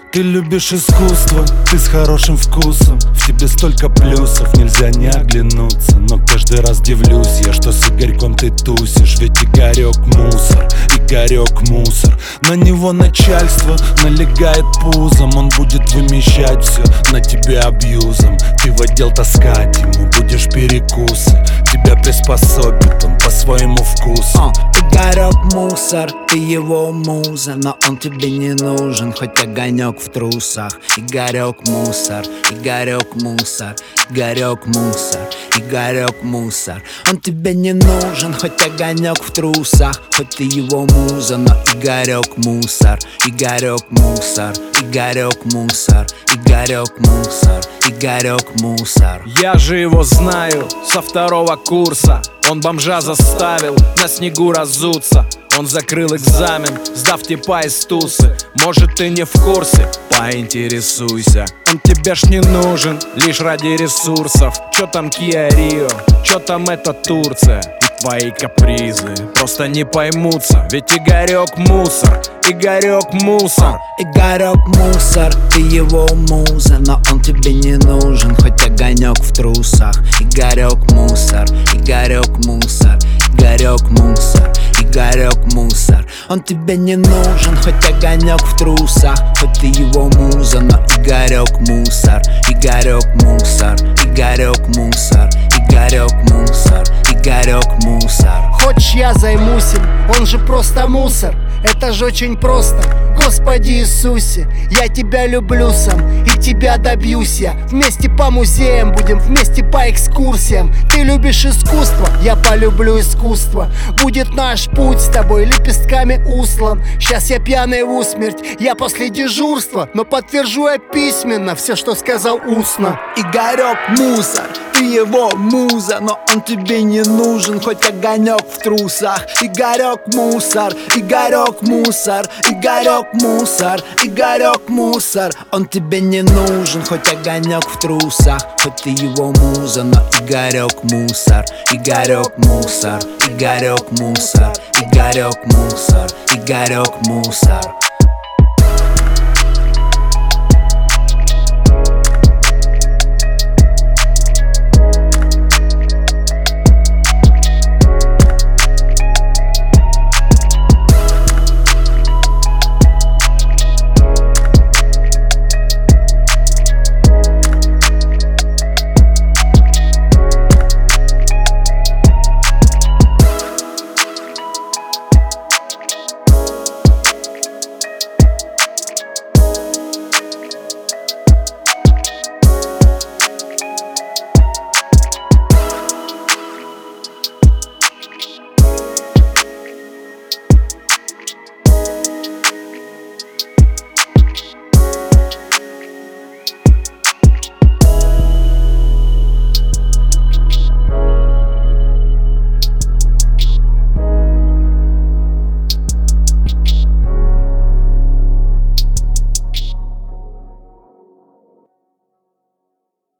Ты любишь искусство, ты с хорошим вкусом. В тебе столько плюсов, нельзя не оглянуться. Но каждый раз дивлюсь я, что с Игорьком ты тусишь. Ведь Игорек мусор, Игорек мусор. На него начальство налегает пузом. Он будет вымещать все на тебе абьюзом. Ты в отдел таскать ему будешь перекусы. Тебя приспособит он по своему вкусу. Игорек мусор, ты его муза, но он тебе не нужен, хоть огонек в трусах. Игорек мусор, Игорек мусор, Игорек мусор, Игорек мусор. Он тебе не нужен, хоть огонек в трусах, хоть ты его муза, но Игорек мусор, Игорек мусор, Игорек мусор, Игорек мусор, Игорек мусор. Я же его знаю со второго курса. Он бомжа заставил на снегу разуться. Он закрыл экзамен, сдав типа из тусы. Может, ты не в курсе? Поинтересуйся. Он тебе ж не нужен, лишь ради ресурсов. Чё там Kia Rio, чё там это Турция? И твои капризы просто не поймутся. Ведь Игорек мусор, Игорек мусор. Игорек мусор, ты его муза, но он тебе не нужен, хоть огонек в трусах. Игорек мусор, Игорек мусор, Игорек мусор, Игорек мусор. Он тебе не нужен, хоть огонек в трусах, хоть ты его муза, но Игорек мусор, Игорек мусор, Игорек мусор, Игорек мусор, Игорек мусор. Хочешь, я займусь им, он же просто мусор. Это же очень просто. Господи Иисусе, я тебя люблю сам, и тебя добьюсь я. Вместе по музеям будем, вместе по экскурсиям. Ты любишь искусство, я полюблю искусство. Будет наш путь с тобой лепестками услан. Сейчас я пьяный в усмерть, я после дежурства, но подтвержу я письменно все, что сказал устно. Игорек мусор, ты его муза, но он тебе не нужен, хоть огонек в трусах. Игорек мусор, Игорек мусор, Игорек мусор, Игорек мусор. Он тебе не нужен, хоть огонек в трусах, хоть ты его муза, но Игорек мусор, Игорек мусор, Игорек мусор, Игорек мусор, Игорек мусор.